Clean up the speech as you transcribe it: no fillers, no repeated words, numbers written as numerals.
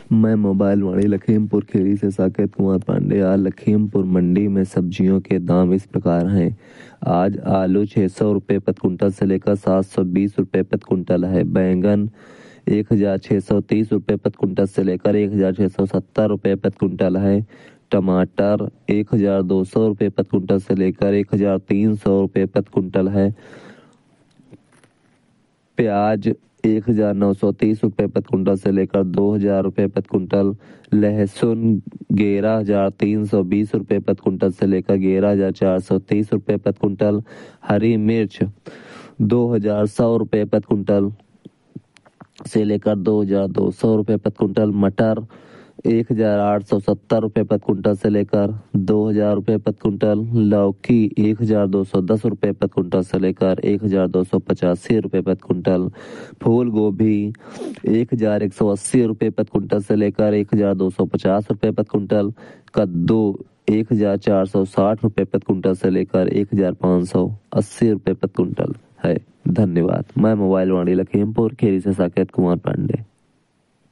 मैं मोबाइल वाणी लखीमपुर खीरी से साकेत कुमार पांडे। आज लखीमपुर मंडी में सब्जियों के दाम इस प्रकार हैं। आज आलू 600 रुपये प्रति कुंटल से लेकर 720 रुपये प्रति कुंटल है। बैंगन 1630 रुपये प्रति कुंटल से लेकर 1670 रुपये प्रति कुंटल है। टमाटर 1200 रुपये प्रति कुंटल से लेकर 1300 रुपये प्रति कुंटल है। प्याज 1930 रुपये प्रति कुंटल से लेकर 2000 रुपये प्रति कुंटल। लहसुन 11320 रुपये प्रति कुंटल से लेकर 11430 रुपये प्रति कुंटल। हरी मिर्च 2100 रुपये प्रति कुंटल से लेकर 2200 रुपये प्रति कुंटल। मटर 1870 रुपये प्रति कुंटल से लेकर 2000 रुपये प्रति कुंटल। लौकी 1210 रुपये प्रति कुंटल से लेकर 1285 रुपये प्रति कुंटल। फूल गोभी 1180 रुपये प्रति कुंटल से लेकर 1250 रुपये प्रति कुंटल। कद्दू 1460 रुपये प्रति कुंटल से लेकर 1580 रुपये प्रति कुंटल है। धन्यवाद। मैं मोबाइल वाणी लखीमपुर खीरी से साकेत कुमार पांडे।